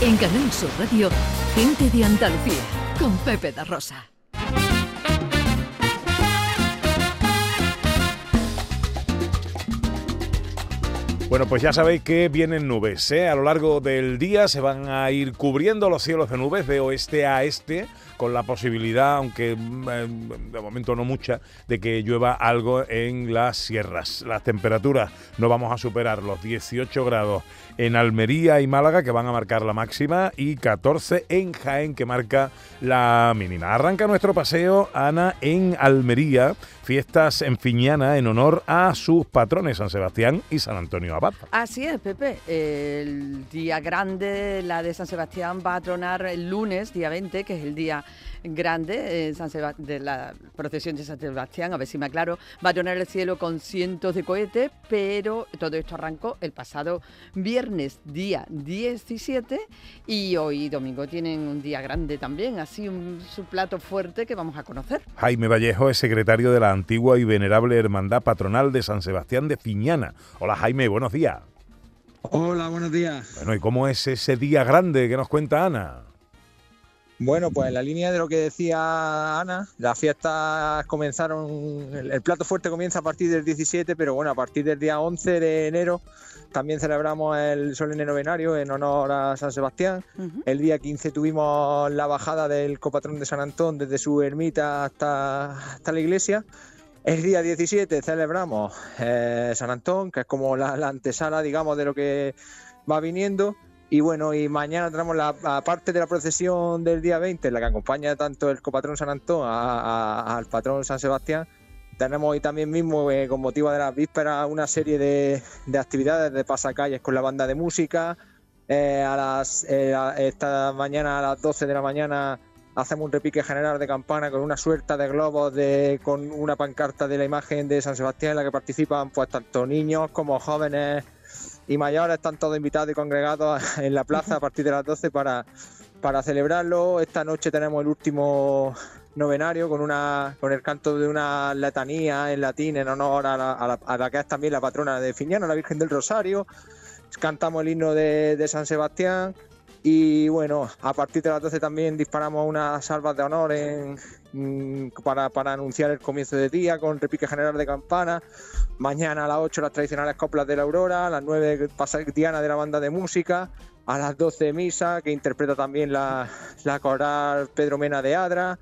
En Canal Sur Radio, Gente de Andalucía, con Pepe da Rosa. Bueno, pues ya sabéis que vienen nubes, ¿eh? A lo largo del día se van a ir cubriendo los cielos de nubes de oeste a este, con la posibilidad, aunque de momento no mucha, de que llueva algo en las sierras. Las temperaturas no vamos a superar los 18 grados en Almería y Málaga, que van a marcar la máxima, y 14 en Jaén, que marca la mínima. Arranca nuestro paseo, Ana, en Almería, fiestas en Fiñana en honor a sus patrones, San Sebastián y San Antonio Abad. Así es, Pepe. El día grande, la de San Sebastián, va a tronar el lunes, día 20, que es el día grande de la procesión de San Sebastián, a ver si me aclaro. Va a tronar el cielo con cientos de cohetes, pero todo esto arrancó el pasado viernes, día 17, y hoy domingo tienen un día grande también, así su plato fuerte que vamos a conocer. Jaime Vallejo es secretario de la antigua y venerable Hermandad Patronal de San Sebastián de Fiñana. Hola Jaime, buenos días. Hola, buenos días. Bueno, ¿y cómo es ese día grande que nos cuenta Ana? Bueno, pues en la línea de lo que decía Ana, las fiestas comenzaron, el plato fuerte comienza a partir del 17, pero bueno, a partir del día 11 de enero también celebramos el solemne novenario en honor a San Sebastián. Uh-huh. El día 15 tuvimos la bajada del copatrón de San Antón desde su ermita hasta la iglesia. El día 17 celebramos San Antón, que es como la antesala, digamos, de lo que va viniendo. Y bueno, y mañana tenemos la parte de la procesión del día 20, en la que acompaña tanto el copatrón San Antón al patrón San Sebastián. Tenemos hoy también mismo, con motivo de las vísperas, una serie de actividades de pasacalles con la banda de música. Esta mañana a las 12 de la mañana hacemos un repique general de campana con una suerte de globos con una pancarta de la imagen de San Sebastián, en la que participan pues tanto niños como jóvenes y mayores. Están todos invitados y congregados en la plaza a partir de las 12 para celebrarlo. Esta noche tenemos el último novenario con el canto de una letanía en latín en honor a la que es también la patrona de Fiñana, la Virgen del Rosario. Cantamos el himno de San Sebastián y bueno, a partir de las 12 también disparamos unas salvas de honor para anunciar el comienzo del día con repique general de campana. Mañana a las 8 las tradicionales coplas de la Aurora, a las 9 pasa Diana de la banda de música, a las 12 misa, que interpreta también la coral Pedro Mena de Adra.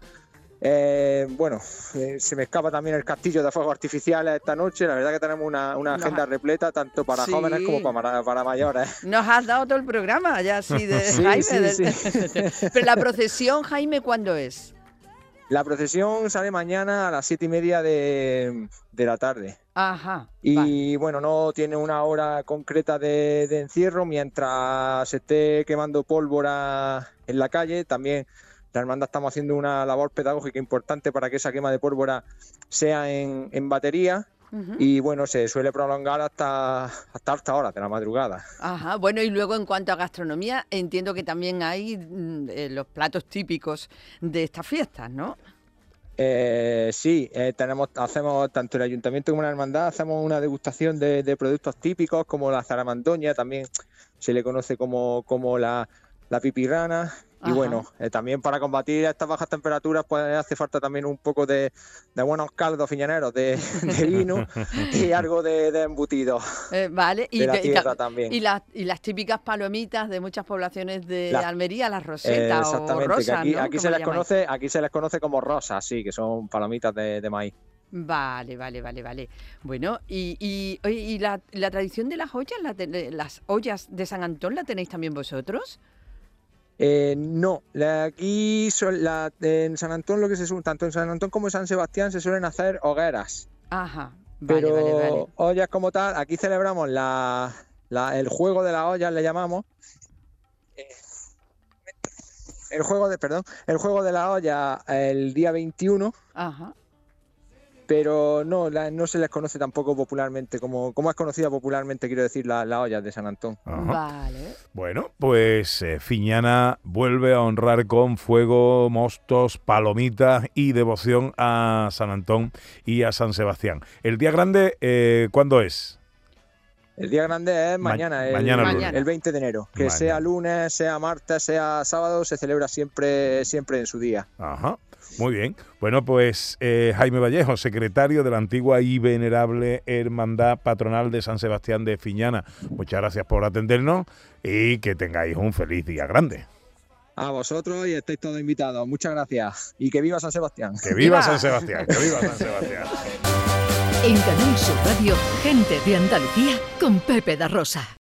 Se me escapa también el castillo de fuegos artificiales esta noche. La verdad que tenemos una agenda repleta, tanto para jóvenes como para mayores. Nos has dado todo el programa ya así de sí, Jaime. Sí. Pero la procesión, Jaime, ¿cuándo es? La procesión sale mañana a las 7:30 de la tarde. Ajá. Y bueno, no tiene una hora concreta de encierro, mientras se esté quemando pólvora en la calle. También la hermandad estamos haciendo una labor pedagógica importante para que esa quema de pólvora sea en batería. Uh-huh. Y bueno, se suele prolongar hasta altas horas de la madrugada. Ajá, bueno, y luego en cuanto a gastronomía, entiendo que también hay los platos típicos de estas fiestas, ¿no? Sí, hacemos tanto el ayuntamiento como la hermandad, hacemos una degustación de productos típicos como la zaramandoña, también se le conoce como la pipirrana. Y bueno, también para combatir estas bajas temperaturas pues hace falta también un poco de buenos caldos fiñaneros de vino y algo de embutido. Vale, de la tierra también. Y las típicas palomitas de muchas poblaciones de Almería, las rosetas o rosas, que ¿no? Aquí se les conoce como rosas, sí, que son palomitas de maíz. Vale. Bueno, y la tradición de las ollas, las ollas de San Antón, ¿la tenéis también vosotros? No, aquí en San Antón tanto en San Antón como en San Sebastián se suelen hacer hogueras. Ajá, vale. Ollas como tal, aquí celebramos el juego de las ollas, le llamamos. El juego de la olla el día 21. Ajá. Pero no se les conoce tampoco popularmente, como es conocida popularmente, quiero decir, la olla de San Antón. Ajá. Vale. Bueno, pues Fiñana vuelve a honrar con fuego, mostos, palomitas y devoción a San Antón y a San Sebastián. ¿El día grande cuándo es? El día grande es mañana, el 20 de enero. Que sea lunes, sea martes, sea sábado, se celebra siempre en su día. Ajá, muy bien. Bueno, pues Jaime Vallejo, secretario de la antigua y venerable Hermandad Patronal de San Sebastián de Fiñana. Muchas gracias por atendernos y que tengáis un feliz día grande. A vosotros y estáis todos invitados. Muchas gracias. Y que viva San Sebastián. Que viva San Sebastián, que viva San Sebastián. En Canal Sur Radio, Gente de Andalucía con Pepe da Rosa.